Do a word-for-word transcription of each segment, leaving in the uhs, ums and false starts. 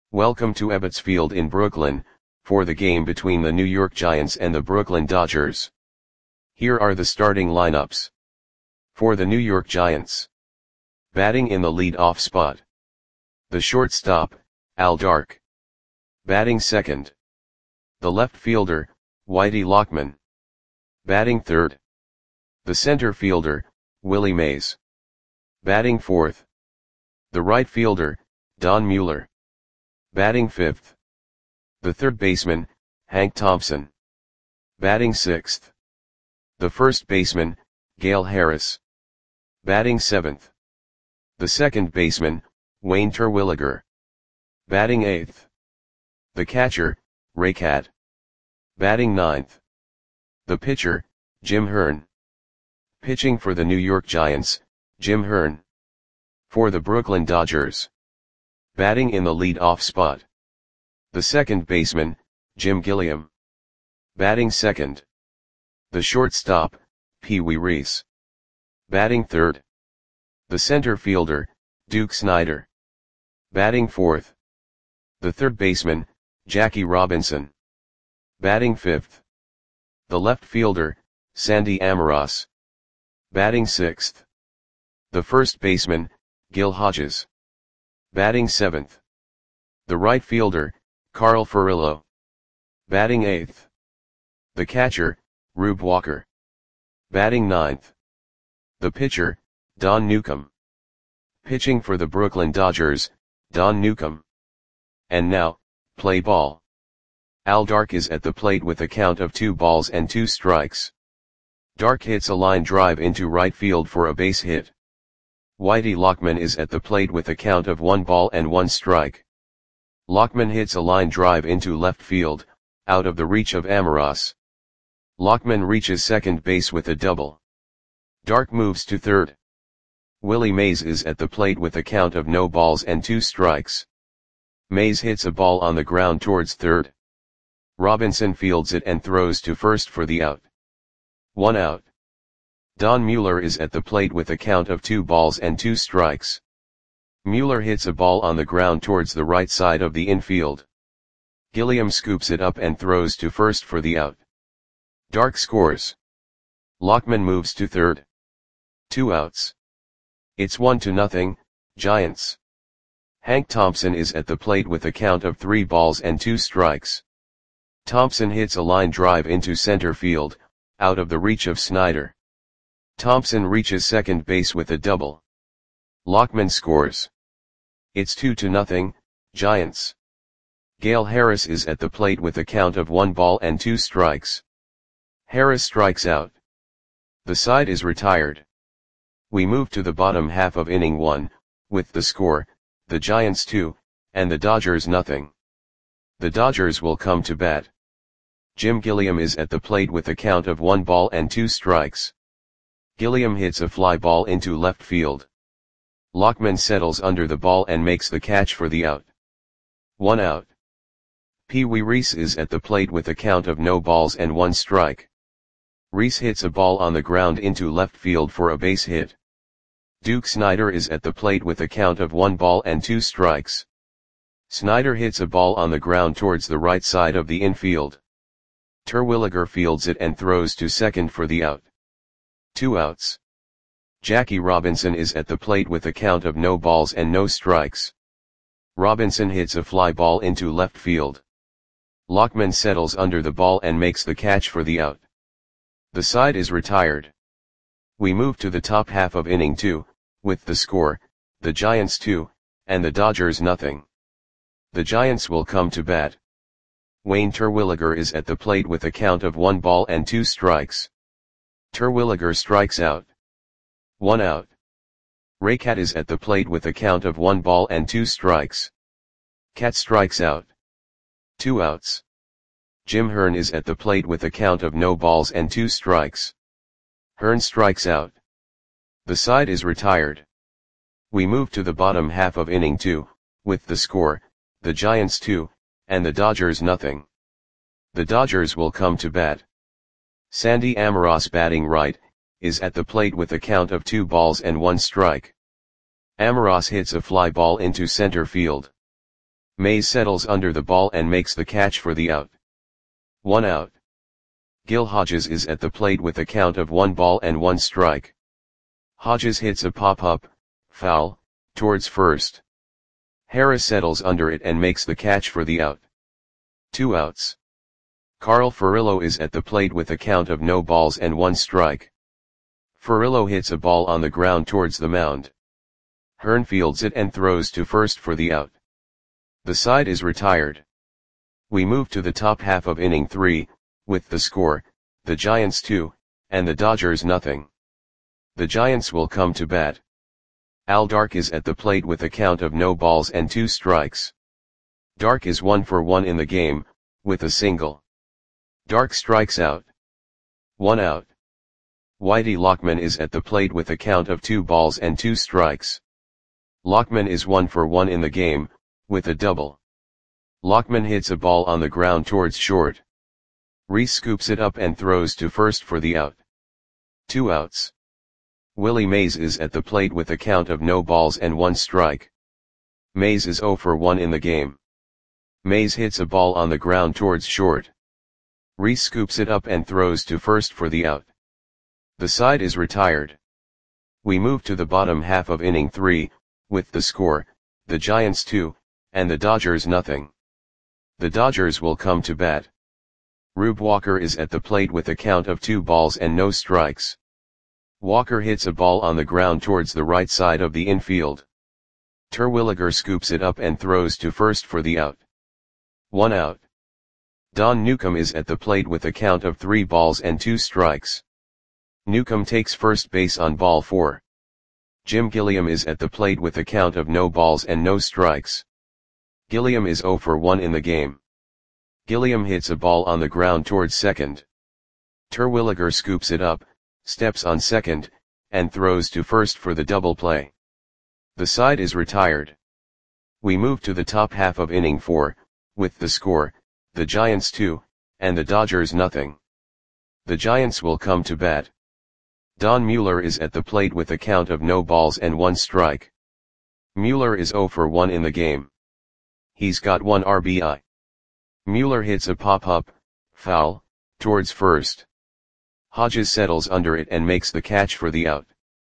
Welcome to Ebbets Field in Brooklyn, for the game between the New York Giants and the Brooklyn Dodgers. Here are the starting lineups. For the New York Giants. Batting in the lead-off spot. The shortstop, Al Dark. Batting second. The left fielder, Whitey Lockman. Batting third. The center fielder, Willie Mays. Batting fourth. The right fielder, Don Mueller. Batting fifth. The third baseman, Hank Thompson. Batting sixth. The first baseman, Gale Harris. Batting seventh. The second baseman, Wayne Terwilliger. Batting eighth. The catcher, Ray Cat. Batting ninth. The pitcher, Jim Hearn. Pitching for the New York Giants, Jim Hearn. For the Brooklyn Dodgers. Batting in the lead-off spot. The second baseman, Jim Gilliam. Batting second. The shortstop, Pee Wee Reese. Batting third. The center fielder, Duke Snider. Batting fourth. The third baseman, Jackie Robinson. Batting fifth. The left fielder, Sandy Amoros. Batting sixth. The first baseman, Gil Hodges. Batting seventh. The right fielder, Carl Furillo. Batting eighth. The catcher, Rube Walker. Batting ninth. The pitcher, Don Newcombe. Pitching for the Brooklyn Dodgers, Don Newcombe. And now, play ball. Al Dark is at the plate with a count of two balls and two strikes. Dark hits a line drive into right field for a base hit. Whitey Lockman is at the plate with a count of one ball and one strike. Lockman hits a line drive into left field, out of the reach of Amoros. Lockman reaches second base with a double. Dark moves to third. Willie Mays is at the plate with a count of no balls and two strikes. Mays hits a ball on the ground towards third. Robinson fields it and throws to first for the out. One out. Don Mueller is at the plate with a count of two balls and two strikes. Mueller hits a ball on the ground towards the right side of the infield. Gilliam scoops it up and throws to first for the out. Dark scores. Lockman moves to third. Two outs. It's one to nothing, Giants. Hank Thompson is at the plate with a count of three balls and two strikes. Thompson hits a line drive into center field, out of the reach of Snider. Thompson reaches second base with a double. Lockman scores. It's two to nothing, Giants. Gale Harris is at the plate with a count of one ball and two strikes. Harris strikes out. The side is retired. We move to the bottom half of inning one, with the score, the Giants two, and the Dodgers nothing. The Dodgers will come to bat. Jim Gilliam is at the plate with a count of one ball and two strikes. Gilliam hits a fly ball into left field. Lockman settles under the ball and makes the catch for the out. One out. Pee Wee Reese is at the plate with a count of no balls and one strike. Reese hits a ball on the ground into left field for a base hit. Duke Snider is at the plate with a count of one ball and two strikes. Snider hits a ball on the ground towards the right side of the infield. Terwilliger fields it and throws to second for the out. Two outs. Jackie Robinson is at the plate with a count of no balls and no strikes. Robinson hits a fly ball into left field. Lockman settles under the ball and makes the catch for the out. The side is retired. We move to the top half of inning two, with the score, the Giants two, and the Dodgers nothing. The Giants will come to bat. Wayne Terwilliger is at the plate with a count of one ball and two strikes. Terwilliger strikes out. One out. Ray Cat is at the plate with a count of one ball and two strikes. Cat strikes out. Two outs. Jim Hearn is at the plate with a count of no balls and two strikes. Hearn strikes out. The side is retired. We move to the bottom half of inning two, with the score, the Giants two, and the Dodgers nothing. The Dodgers will come to bat. Sandy Amoros batting right, is at the plate with a count of two balls and one strike. Amoros hits a fly ball into center field. Mays settles under the ball and makes the catch for the out. One out. Gil Hodges is at the plate with a count of one ball and one strike. Hodges hits a pop-up, foul, towards first. Harris settles under it and makes the catch for the out. Two outs. Carl Furillo is at the plate with a count of no balls and one strike. Furillo hits a ball on the ground towards the mound. Hearn fields it and throws to first for the out. The side is retired. We move to the top half of inning three, with the score, the Giants two, and the Dodgers nothing. The Giants will come to bat. Al Dark is at the plate with a count of no balls and two strikes. Dark is one for one in the game, with a single. Dark strikes out. One out. Whitey Lockman is at the plate with a count of two balls and two strikes. Lockman is one for one in the game, with a double. Lockman hits a ball on the ground towards short. Reese scoops it up and throws to first for the out. Two outs. Willie Mays is at the plate with a count of no balls and one strike. Mays is zero for one in the game. Mays hits a ball on the ground towards short. Reese scoops it up and throws to first for the out. The side is retired. We move to the bottom half of inning three, with the score, the Giants two, and the Dodgers nothing. The Dodgers will come to bat. Rube Walker is at the plate with a count of two balls and no strikes. Walker hits a ball on the ground towards the right side of the infield. Terwilliger scoops it up and throws to first for the out. One out. Don Newcomb is at the plate with a count of three balls and two strikes. Newcomb takes first base on ball four. Jim Gilliam is at the plate with a count of no balls and no strikes. Gilliam is zero for one in the game. Gilliam hits a ball on the ground towards second. Terwilliger scoops it up, steps on second, and throws to first for the double play. The side is retired. We move to the top half of inning four, with the score, the Giants two, and the Dodgers nothing. The Giants will come to bat. Don Mueller is at the plate with a count of no balls and one strike. Mueller is zero for one in the game. He's got one R B I. Mueller hits a pop-up, foul, towards first. Hodges settles under it and makes the catch for the out.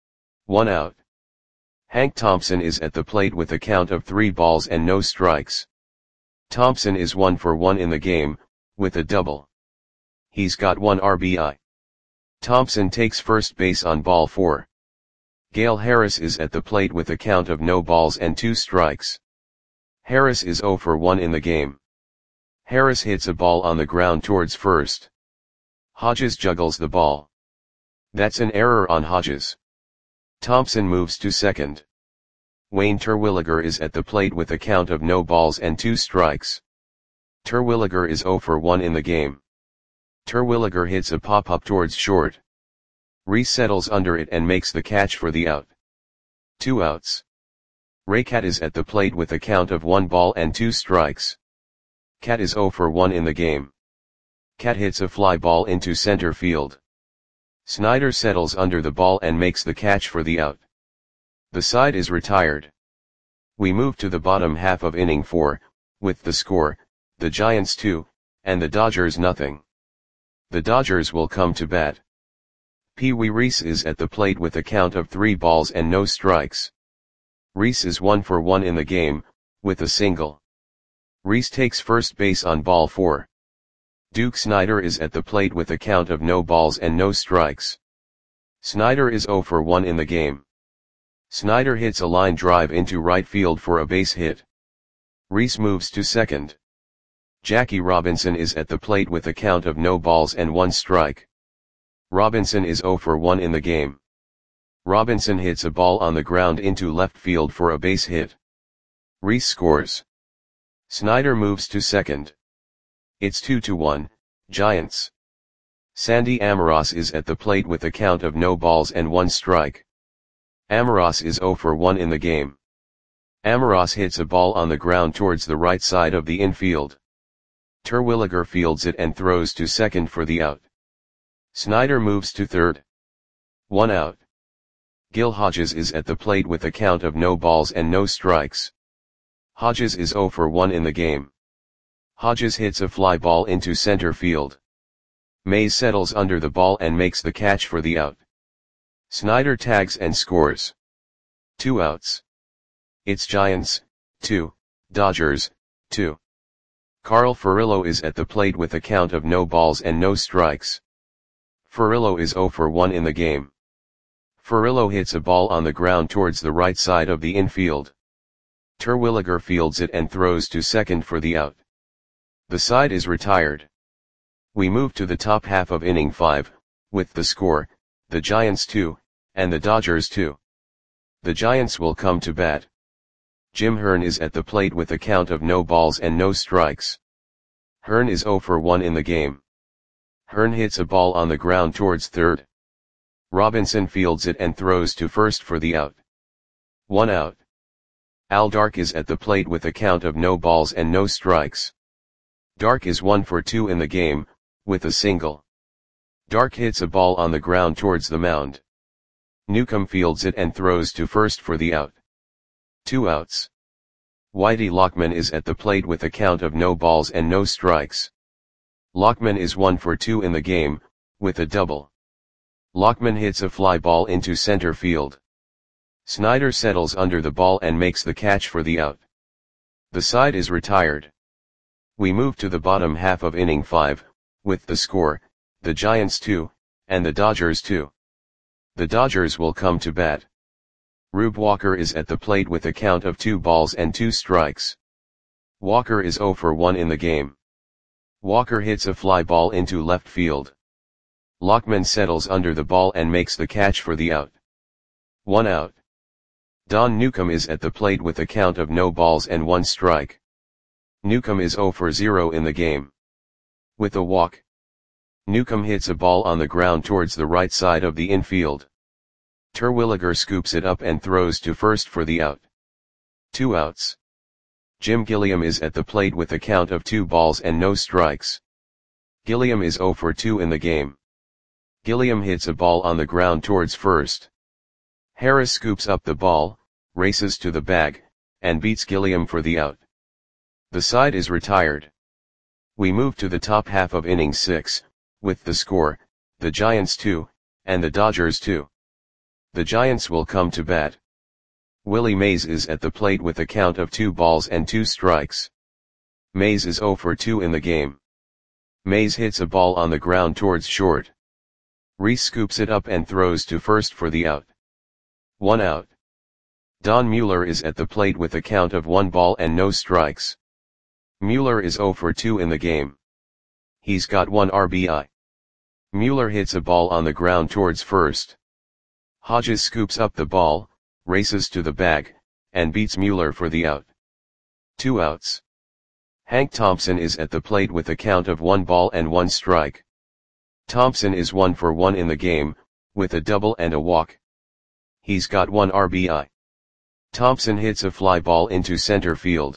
One out. Hank Thompson is at the plate with a count of three balls and no strikes. Thompson is one for one in the game, with a double. He's got one R B I. Thompson takes first base on ball four. Gale Harris is at the plate with a count of no balls and two strikes. Harris is zero for one in the game. Harris hits a ball on the ground towards first. Hodges juggles the ball. That's an error on Hodges. Thompson moves to second. Wayne Terwilliger is at the plate with a count of no balls and two strikes. Terwilliger is zero for one in the game. Terwilliger hits a pop-up towards short. Reese settles under it and makes the catch for the out. Two outs. Ray Cat is at the plate with a count of one ball and two strikes. Cat is zero for one in the game. Cat hits a fly ball into center field. Snyder settles under the ball and makes the catch for the out. The side is retired. We move to the bottom half of inning four, with the score, the Giants two, and the Dodgers nothing. The Dodgers will come to bat. Pee Wee Reese is at the plate with a count of three balls and no strikes. Reese is one for one in the game, with a single. Reese takes first base on ball four. Duke Snyder is at the plate with a count of no balls and no strikes. Snyder is zero for one in the game. Snyder hits a line drive into right field for a base hit. Reese moves to second. Jackie Robinson is at the plate with a count of no balls and one strike. Robinson is zero for one in the game. Robinson hits a ball on the ground into left field for a base hit. Reese scores. Snyder moves to second. It's two to one, Giants. Sandy Amoros is at the plate with a count of no balls and one strike. Amoros is zero for one in the game. Amoros hits a ball on the ground towards the right side of the infield. Terwilliger fields it and throws to second for the out. Snyder moves to third. One out. Gil Hodges is at the plate with a count of no balls and no strikes. Hodges is zero for one in the game. Hodges hits a fly ball into center field. Mays settles under the ball and makes the catch for the out. Snyder tags and scores. Two outs. It's Giants, two, Dodgers, two. Carl Furillo is at the plate with a count of no balls and no strikes. Furillo is zero for one in the game. Furillo hits a ball on the ground towards the right side of the infield. Terwilliger fields it and throws to second for the out. The side is retired. We move to the top half of inning five, with the score, the Giants two, and the Dodgers two. The Giants will come to bat. Jim Hearn is at the plate with a count of no balls and no strikes. Hearn is zero for one in the game. Hearn hits a ball on the ground towards third. Robinson fields it and throws to first for the out. One out. Al Dark is at the plate with a count of no balls and no strikes. Dark is one for two in the game, with a single. Dark hits a ball on the ground towards the mound. Newcomb fields it and throws to first for the out. Two outs. Whitey Lockman is at the plate with a count of no balls and no strikes. Lockman is one for two in the game, with a double. Lockman hits a fly ball into center field. Snyder settles under the ball and makes the catch for the out. The side is retired. We move to the bottom half of inning five, with the score, the Giants two, and the Dodgers two. The Dodgers will come to bat. Rube Walker is at the plate with a count of two balls and two strikes. Walker is zero for one in the game. Walker hits a fly ball into left field. Lockman settles under the ball and makes the catch for the out. One out. Don Newcomb is at the plate with a count of no balls and one strike. Newcomb is zero for zero in the game. With a walk. Newcomb hits a ball on the ground towards the right side of the infield. Terwilliger scoops it up and throws to first for the out. Two outs. Jim Gilliam is at the plate with a count of two balls and no strikes. Gilliam is zero for two in the game. Gilliam hits a ball on the ground towards first. Harris scoops up the ball, races to the bag, and beats Gilliam for the out. The side is retired. We move to the top half of inning six, with the score, the Giants two, and the Dodgers two. The Giants will come to bat. Willie Mays is at the plate with a count of two balls and two strikes. Mays is zero for two in the game. Mays hits a ball on the ground towards short. Reese scoops it up and throws to first for the out. One out. Don Mueller is at the plate with a count of one ball and no strikes. Mueller is zero for two in the game. He's got one R B I. Mueller hits a ball on the ground towards first. Hodges scoops up the ball, races to the bag, and beats Mueller for the out. Two outs. Hank Thompson is at the plate with a count of one ball and one strike. Thompson is one for one in the game, with a double and a walk. He's got one R B I. Thompson hits a fly ball into center field.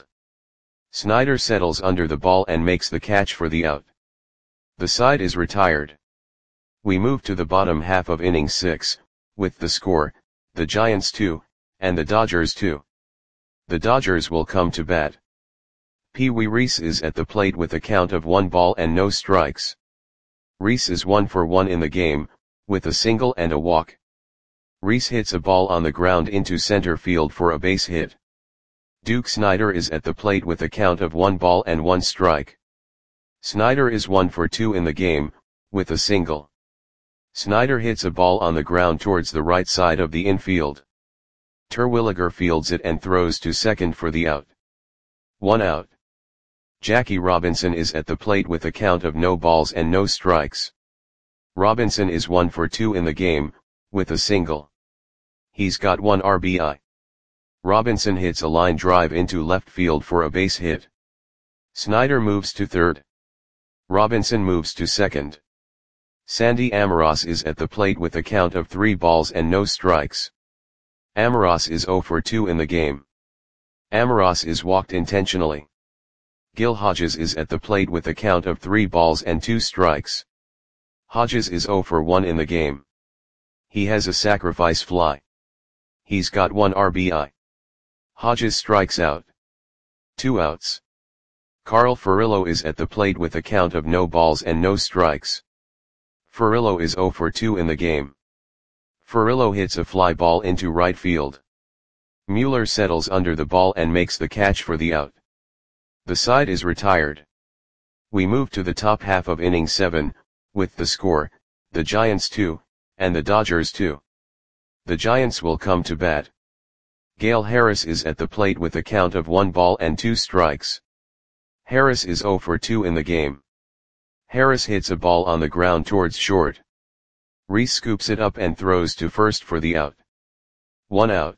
Snyder settles under the ball and makes the catch for the out. The side is retired. We move to the bottom half of inning six, with the score, the Giants two, and the Dodgers two. The Dodgers will come to bat. Pee Wee Reese is at the plate with a count of one ball and no strikes. Reese is one for one in the game, with a single and a walk. Reese hits a ball on the ground into center field for a base hit. Duke Snyder is at the plate with a count of one ball and one strike. Snyder is one for two in the game, with a single. Snyder hits a ball on the ground towards the right side of the infield. Terwilliger fields it and throws to second for the out. One out. Jackie Robinson is at the plate with a count of no balls and no strikes. Robinson is one for two in the game, with a single. He's got one R B I. Robinson hits a line drive into left field for a base hit. Snyder moves to third. Robinson moves to second. Sandy Amoros is at the plate with a count of three balls and no strikes. Amoros is zero for two in the game. Amoros is walked intentionally. Gil Hodges is at the plate with a count of three balls and two strikes. Hodges is zero for one in the game. He has a sacrifice fly. He's got one R B I. Hodges strikes out. Two outs. Carl Furillo is at the plate with a count of no balls and no strikes. Furillo is oh for two in the game. Furillo hits a fly ball into right field. Mueller settles under the ball and makes the catch for the out. The side is retired. We move to the top half of inning seven, with the score, the Giants two, and the Dodgers two. The Giants will come to bat. Gale Harris is at the plate with a count of one ball and two strikes. Harris is oh for two in the game. Harris hits a ball on the ground towards short. Reese scoops it up and throws to first for the out. One out.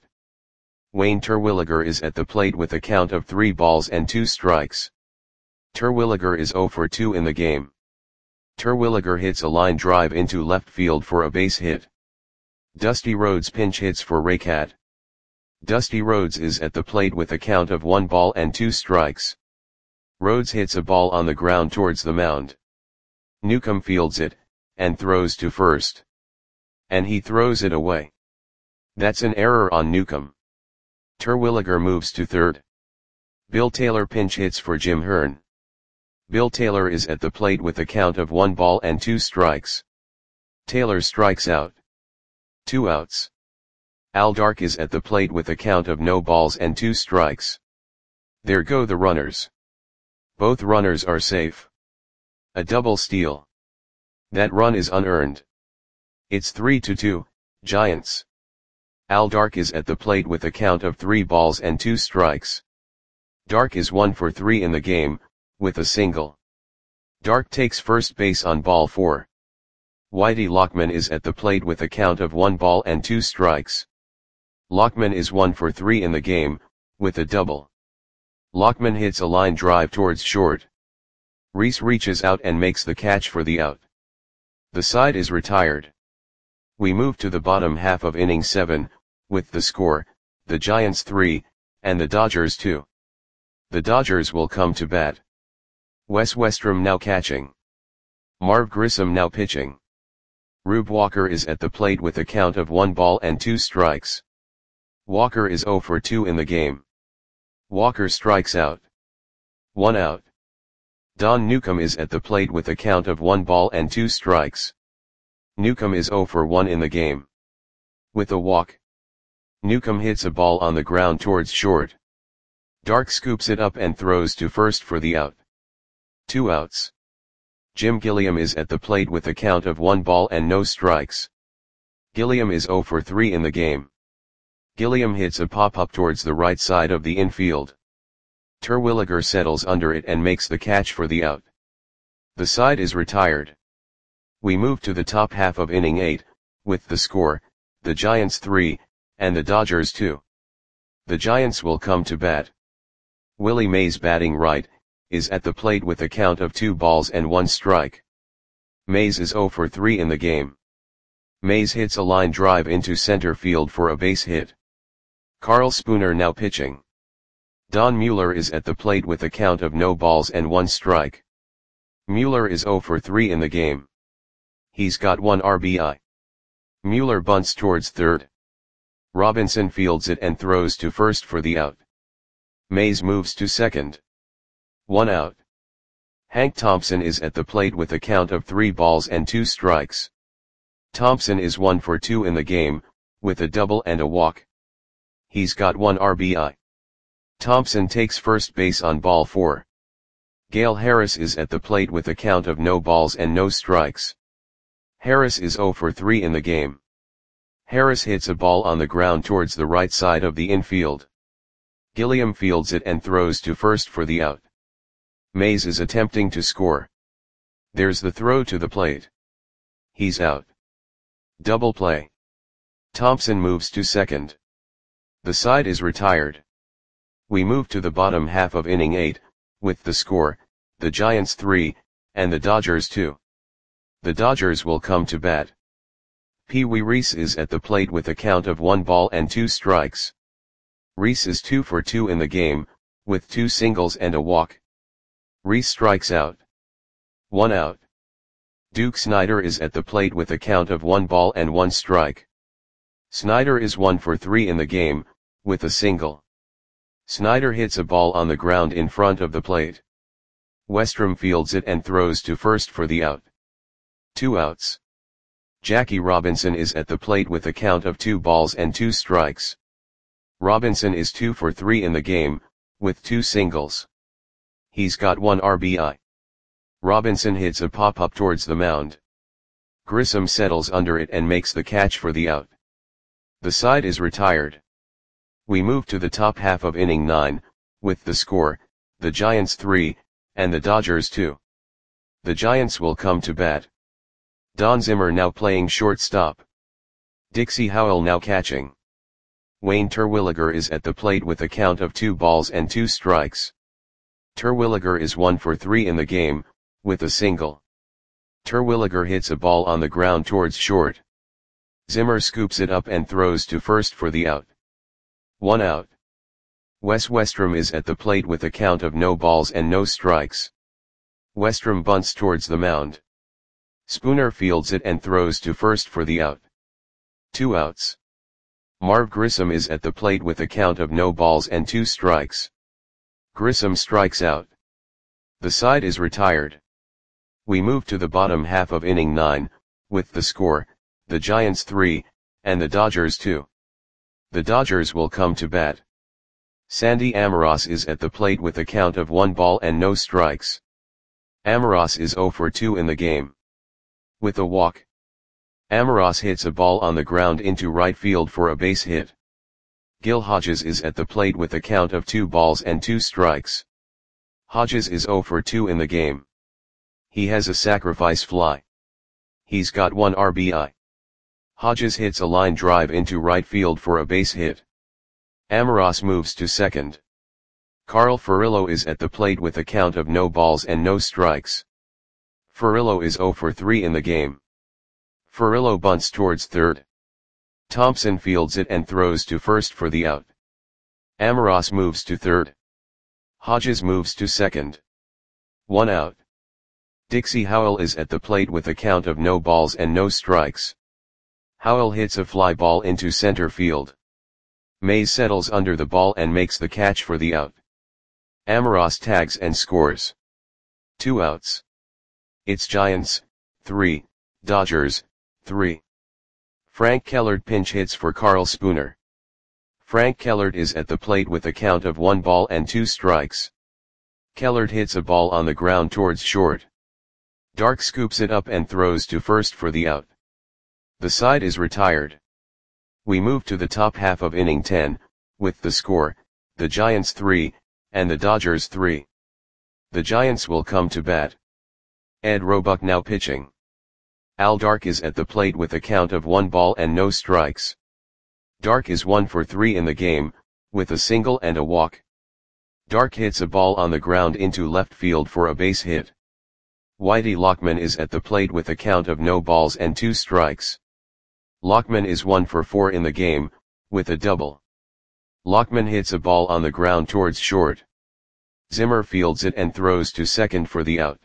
Wayne Terwilliger is at the plate with a count of three balls and two strikes. Terwilliger is oh for two in the game. Terwilliger hits a line drive into left field for a base hit. Dusty Rhodes pinch hits for Raycat. Dusty Rhodes is at the plate with a count of one ball and two strikes. Rhodes hits a ball on the ground towards the mound. Newcomb fields it, and throws to first. And he throws it away. That's an error on Newcomb. Terwilliger moves to third. Bill Taylor pinch hits for Jim Hearn. Bill Taylor is at the plate with a count of one ball and two strikes. Taylor strikes out. Two outs. Al Dark is at the plate with a count of no balls and two strikes. There go the runners. Both runners are safe. A double steal. That run is unearned. It's three to two, Giants. Al Dark is at the plate with a count of three balls and two strikes. Dark is one for three in the game, with a single. Dark takes first base on ball four. Whitey Lockman is at the plate with a count of one ball and two strikes. Lockman is one for three in the game, with a double. Lockman hits a line drive towards short. Reese reaches out and makes the catch for the out. The side is retired. We move to the bottom half of inning seven, with the score, the Giants three, and the Dodgers two. The Dodgers will come to bat. Wes Westrom now catching. Marv Grissom now pitching. Rube Walker is at the plate with a count of one ball and two strikes. Walker is oh for two in the game. Walker strikes out. One out. Don Newcomb is at the plate with a count of one ball and two strikes. Newcomb is oh for one in the game. With a walk. Newcomb hits a ball on the ground towards short. Dark scoops it up and throws to first for the out. Two outs. Jim Gilliam is at the plate with a count of one ball and no strikes. Gilliam is oh for three in the game. Gilliam hits a pop-up towards the right side of the infield. Terwilliger settles under it and makes the catch for the out. The side is retired. We move to the top half of inning eight, with the score, the Giants three, and the Dodgers two. The Giants will come to bat. Willie Mays batting right, is at the plate with a count of two balls and one strike. Mays is oh for three in the game. Mays hits a line drive into center field for a base hit. Carl Spooner now pitching. Don Mueller is at the plate with a count of no balls and one strike. Mueller is oh for three in the game. He's got one R B I. Mueller bunts towards third. Robinson fields it and throws to first for the out. Mays moves to second. One out. Hank Thompson is at the plate with a count of three balls and two strikes. Thompson is one for two in the game, with a double and a walk. He's got one R B I. Thompson takes first base on ball four. Gale Harris is at the plate with a count of no balls and no strikes. Harris is oh for three in the game. Harris hits a ball on the ground towards the right side of the infield. Gilliam fields it and throws to first for the out. Mays is attempting to score. There's the throw to the plate. He's out. Double play. Thompson moves to second. The side is retired. We move to the bottom half of inning eight, with the score, the Giants three, and the Dodgers two. The Dodgers will come to bat. Pee Wee Reese is at the plate with a count of one ball and two strikes. Reese is two for two in the game, with two singles and a walk. Reese strikes out. One out. Duke Snider is at the plate with a count of one ball and one strike. Snider is one for three in the game, with a single. Snyder hits a ball on the ground in front of the plate. Westrom fields it and throws to first for the out. Two outs. Jackie Robinson is at the plate with a count of two balls and two strikes. Robinson is two for three in the game, with two singles. He's got one R B I. Robinson hits a pop-up towards the mound. Grissom settles under it and makes the catch for the out. The side is retired. We move to the top half of inning nine, with the score, the Giants three, and the Dodgers two. The Giants will come to bat. Don Zimmer now playing shortstop. Dixie Howell now catching. Wayne Terwilliger is at the plate with a count of two balls and two strikes. Terwilliger is one for three in the game, with a single. Terwilliger hits a ball on the ground towards short. Zimmer scoops it up and throws to first for the out. One out. Wes Westrom is at the plate with a count of no balls and no strikes. Westrom bunts towards the mound. Spooner fields it and throws to first for the out. Two outs. Marv Grissom is at the plate with a count of no balls and two strikes. Grissom strikes out. The side is retired. We move to the bottom half of inning nine, with the score, the Giants three, and the Dodgers two. The Dodgers will come to bat. Sandy Amoros is at the plate with a count of one ball and no strikes. Amoros is zero for two in the game. With a walk. Amoros hits a ball on the ground into right field for a base hit. Gil Hodges is at the plate with a count of two balls and two strikes. Hodges is zero for two in the game. He has a sacrifice fly. He's got one R B I. Hodges hits a line drive into right field for a base hit. Amoros moves to second. Carl Furillo is at the plate with a count of no balls and no strikes. Furillo is zero for three in the game. Furillo bunts towards third. Thompson fields it and throws to first for the out. Amoros moves to third. Hodges moves to second. One out. Dixie Howell is at the plate with a count of no balls and no strikes. Howell hits a fly ball into center field. Mays settles under the ball and makes the catch for the out. Amoros tags and scores. Two outs. It's Giants, three, Dodgers, three. Frank Kellert pinch hits for Carl Spooner. Frank Kellert is at the plate with a count of one ball and two strikes. Kellert hits a ball on the ground towards short. Dark scoops it up and throws to first for the out. The side is retired. We move to the top half of inning ten, with the score, the Giants three, and the Dodgers three. The Giants will come to bat. Ed Roebuck now pitching. Al Dark is at the plate with a count of one ball and no strikes. Dark is one for three in the game, with a single and a walk. Dark hits a ball on the ground into left field for a base hit. Whitey Lockman is at the plate with a count of no balls and two strikes. Lockman is one for four in the game, with a double. Lockman hits a ball on the ground towards short. Zimmer fields it and throws to second for the out.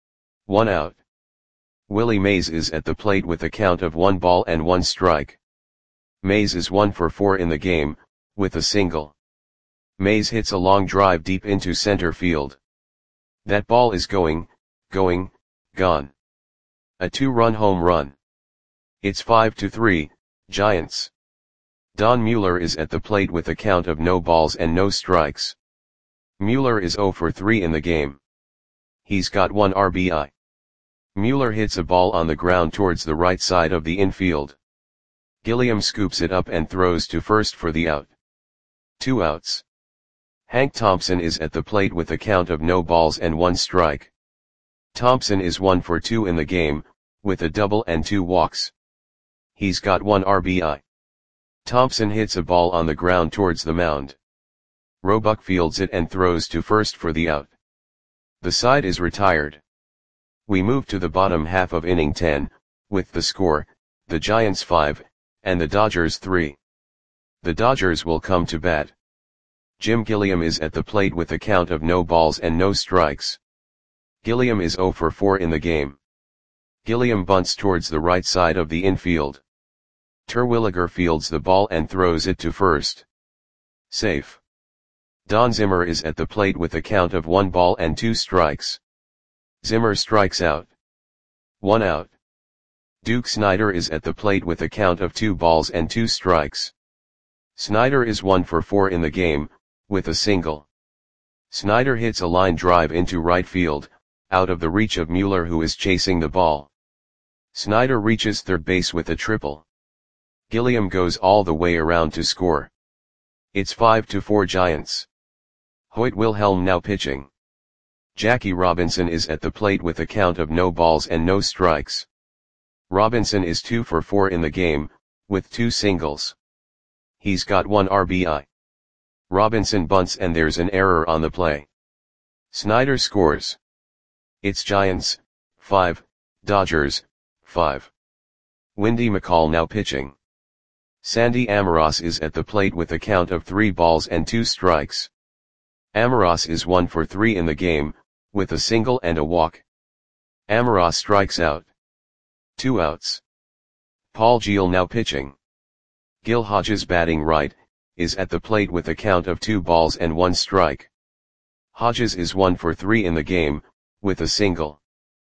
One out. Willie Mays is at the plate with a count of one ball and one strike. Mays is one for four in the game, with a single. Mays hits a long drive deep into center field. That ball is going, going, gone. A two-run home run. It's five to three, Giants. Don Mueller is at the plate with a count of no balls and no strikes. Mueller is zero for three in the game. He's got one R B I. Mueller hits a ball on the ground towards the right side of the infield. Gilliam scoops it up and throws to first for the out. Two outs. Hank Thompson is at the plate with a count of no balls and one strike. Thompson is one for two in the game, with a double and two walks. He's got one R B I. Thompson hits a ball on the ground towards the mound. Roebuck fields it and throws to first for the out. The side is retired. We move to the bottom half of inning ten, with the score, the Giants five, and the Dodgers three. The Dodgers will come to bat. Jim Gilliam is at the plate with a count of no balls and no strikes. Gilliam is zero for four in the game. Gilliam bunts towards the right side of the infield. Terwilliger fields the ball and throws it to first. Safe. Don Zimmer is at the plate with a count of one ball and two strikes. Zimmer strikes out. One out. Duke Snider is at the plate with a count of two balls and two strikes. Snider is one for four in the game, with a single. Snider hits a line drive into right field, out of the reach of Mueller, who is chasing the ball. Snider reaches third base with a triple. Gilliam goes all the way around to score. It's five to four Giants. Hoyt Wilhelm now pitching. Jackie Robinson is at the plate with a count of no balls and no strikes. Robinson is two for four in the game, with two singles. He's got one R B I. Robinson bunts and there's an error on the play. Snider scores. It's Giants, five, Dodgers, five. Windy McCall now pitching. Sandy Amoros is at the plate with a count of three balls and two strikes. Amoros is one for three in the game, with a single and a walk. Amoros strikes out. Two outs. Paul Geel now pitching. Gil Hodges, batting right, is at the plate with a count of two balls and one strike. Hodges is one for three in the game, with a single.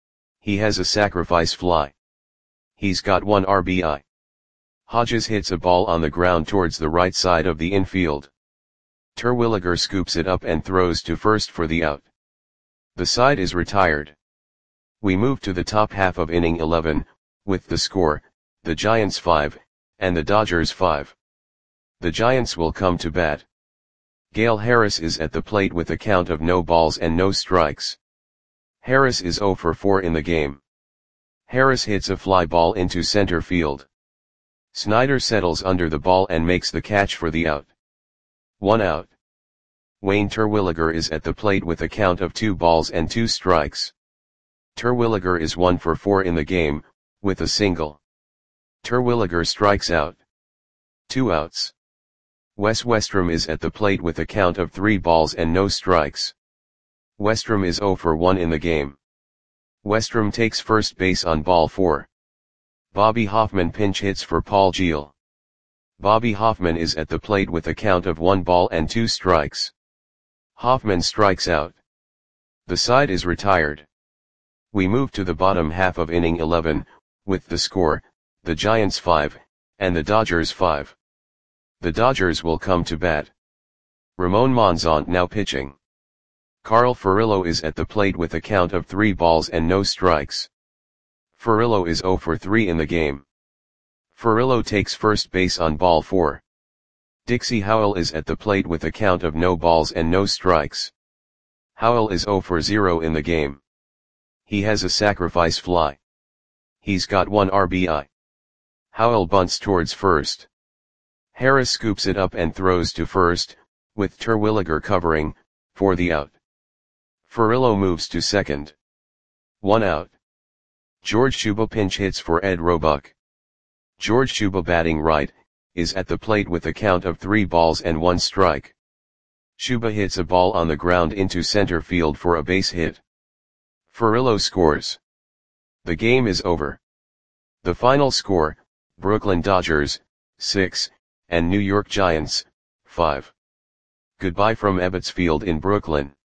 He has a sacrifice fly. He's got one R B I. Hodges hits a ball on the ground towards the right side of the infield. Terwilliger scoops it up and throws to first for the out. The side is retired. We move to the top half of inning eleven, with the score, the Giants five, and the Dodgers five. The Giants will come to bat. Gale Harris is at the plate with a count of no balls and no strikes. Harris is zero for four in the game. Harris hits a fly ball into center field. Snider settles under the ball and makes the catch for the out. One out. Wayne Terwilliger is at the plate with a count of two balls and two strikes. Terwilliger is one for four in the game, with a single. Terwilliger strikes out. Two outs. Wes Westrom is at the plate with a count of three balls and no strikes. Westrom is zero for one in the game. Westrom takes first base on ball four. Bobby Hoffman pinch hits for Paul Geel. Bobby Hoffman is at the plate with a count of one ball and two strikes. Hoffman strikes out. The side is retired. We move to the bottom half of inning eleven, with the score, the Giants five, and the Dodgers five. The Dodgers will come to bat. Ramon Monzon now pitching. Carl Furillo is at the plate with a count of three balls and no strikes. Furillo is zero for three in the game. Furillo takes first base on ball four. Dixie Howell is at the plate with a count of no balls and no strikes. Howell is zero for zero in the game. He has a sacrifice fly. He's got one R B I. Howell bunts towards first. Harris scoops it up and throws to first, with Terwilliger covering, for the out. Furillo moves to second. One out. George Shuba pinch hits for Ed Roebuck. George Shuba, batting right, is at the plate with a count of three balls and one strike. Shuba hits a ball on the ground into center field for a base hit. Furillo scores. The game is over. The final score, Brooklyn Dodgers, six, and New York Giants, five. Goodbye from Ebbets Field in Brooklyn.